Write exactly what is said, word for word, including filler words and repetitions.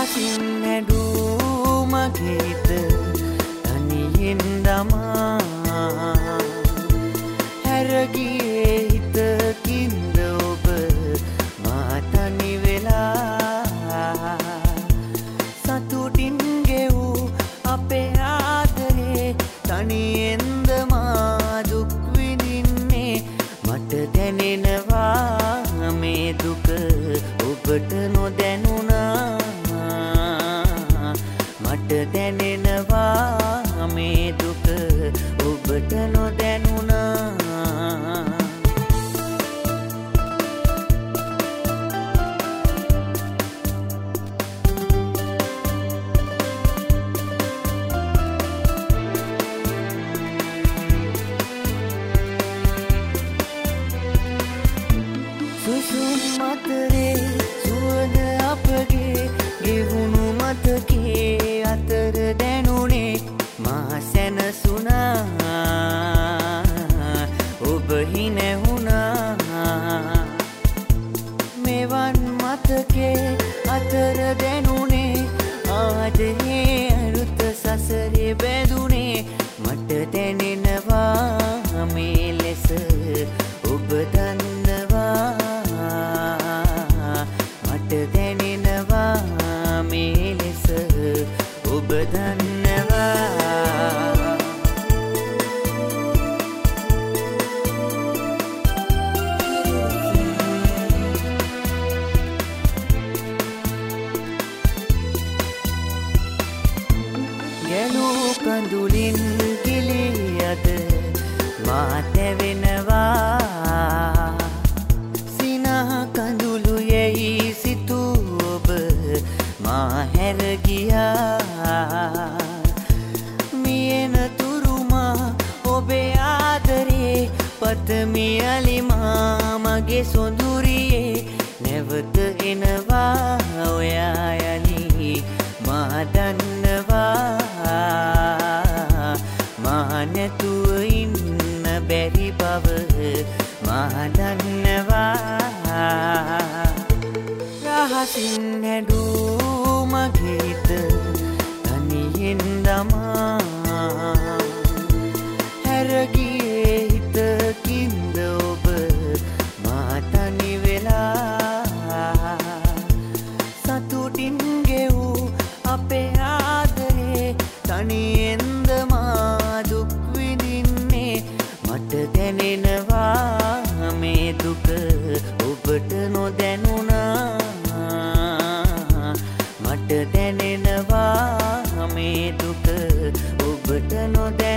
රහසින් හැඩූ මගේ හිත තනියෙන් දමා හැරගියේ හිතකින්ද ඔබ මා තනි වෙලා සතුටින් ගෙවූ අපේ ආදරේ තනියෙන්ද මා දුක් විඳින්නේ මට දැනෙනවා මේ දුක ඔබට නොදැනුණා මට දැනෙනවා මේ දුක ඔබට නොදැනුණා සුසුම් මතරේ සුවඳ අපගේ ගෙවුණු මතකේ අතර දැනුනේ මා සැනසුණා ඔබ හිනැහුණා මෙවන් මතකේ අතර දැනුනේ ආදරේ අරුත සසරේ බැඳුනේ මට දැනෙනවා මේ ලෙස ඔබ දන්නවා මට දැනෙනවා මේ ලෙස ඔබ දන්නවා ගැලූ කඳුලින් කිලී අද මා තැවෙනවා සිනහ කඳුළු යැයි සිතූ ඔබ මා හැර ගියා මියෙන තුරුමා ඔබේ ආදරේ පතමි අලිමා මගේ සොඳුරියේ නැවත එනවා ඔයා යලි මා දන්නවා මා නැතුව ඉන්න බැරි බව මා දන්නවා රහසින් හැඩූ මගේ හිත තනියෙන් දමා හැරගියේ හිතකින්ද ඔබ මා තනි වෙලා සතුටින් ගෙවූ අපේ ආදරේ තනියෙන්ද මා දුක් විඳින්නේ මට දැනෙනවා මේ දුක ඔබට නොදැනුණා මට දැනෙනවා මේ දුක ඔබට නොදැනුණා